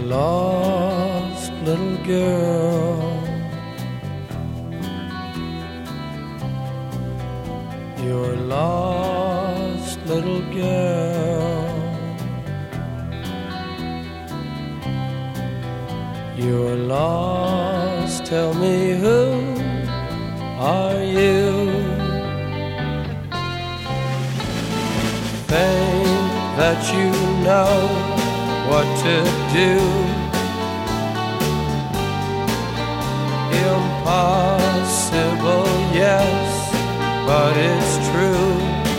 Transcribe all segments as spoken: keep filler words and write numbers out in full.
lost little girl. You're a lost little girl. You're lost, tell me who are you? Think that you know what to do. Impossible, yes, but it's true.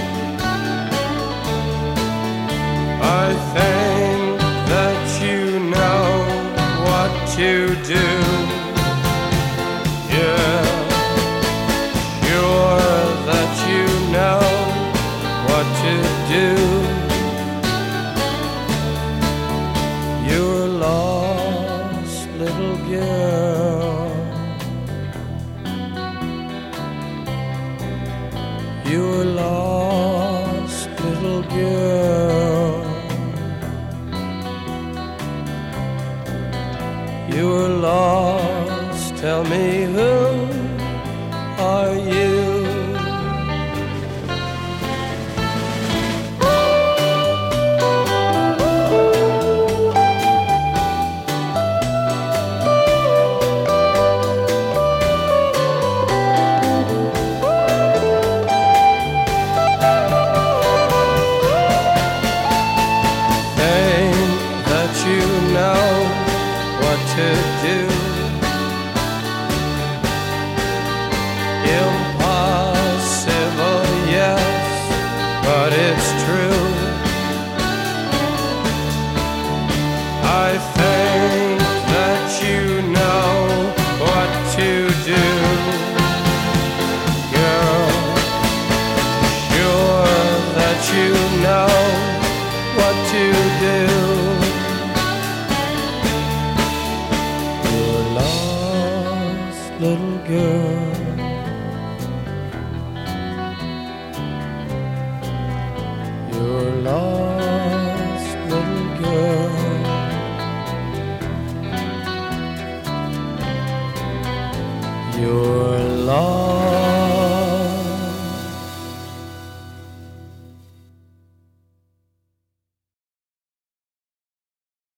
I think that you know what to do. Yeah, sure that you know what to do. You're a lost little girl. You're a lost little girl. You're lost, tell me who are you? You know what to do. Impossible, yes, but it's true. I think that you know what to do. Girl, sure that you know what to do.